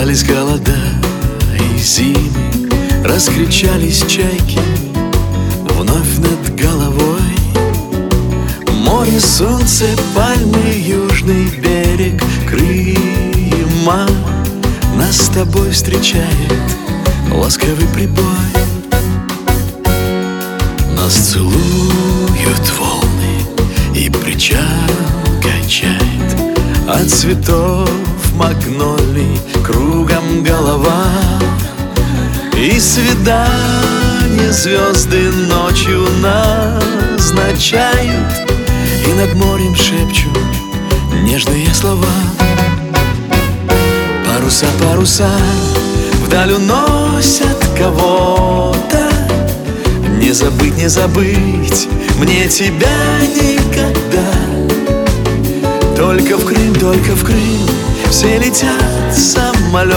Остались голода и зимы, раскричались чайки вновь над головой. Море, солнце, пальмы, южный берег Крыма нас с тобой встречает ласковый прибой. Нас целуют волны и причал качает от цветов магнолий кругом голова. И свидания звезды ночью назначают, и над морем шепчут нежные слова. Паруса, паруса вдаль уносят кого-то. Не забыть, не забыть мне тебя никогда. Только в Крым, только в Крым все летят самолеты.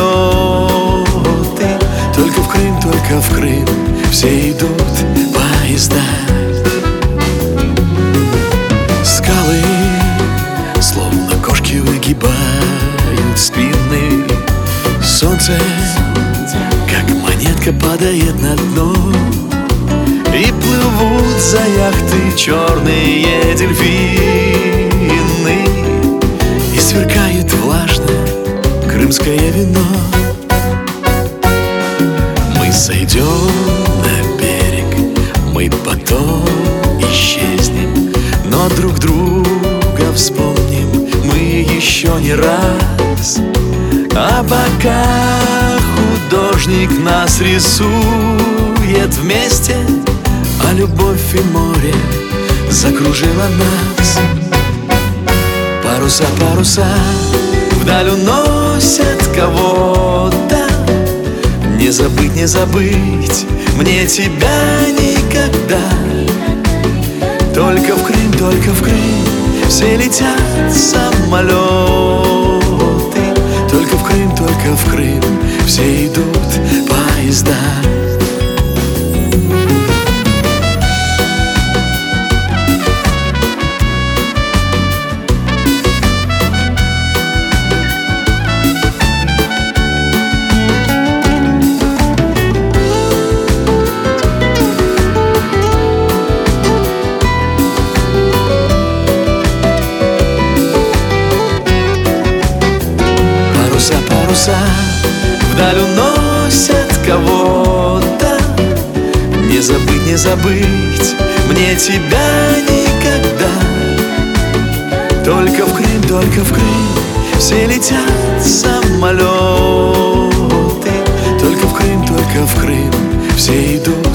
Только в Крым, только в Крым все идут поезда. Скалы, словно кошки, выгибают спины. Солнце, как монетка, падает на дно. И плывут за яхты черные дельфины. И сверкает влажное крымское вино. Мы сойдем на берег, мы потом исчезнем, но друг друга вспомним мы еще не раз. А пока художник нас рисует вместе, а любовь и море закружило нас. Паруса, паруса вдаль уносят кого-то. Не забыть, не забыть мне тебя никогда. Только в Крым, только в Крым все летят самолеты. Только в Крым, только в Крым все идут поезда. Паруса вдаль уносят кого-то. Не забыть, не забыть мне тебя никогда. Только в Крым, только в Крым все летят самолеты. Только в Крым, только в Крым все идут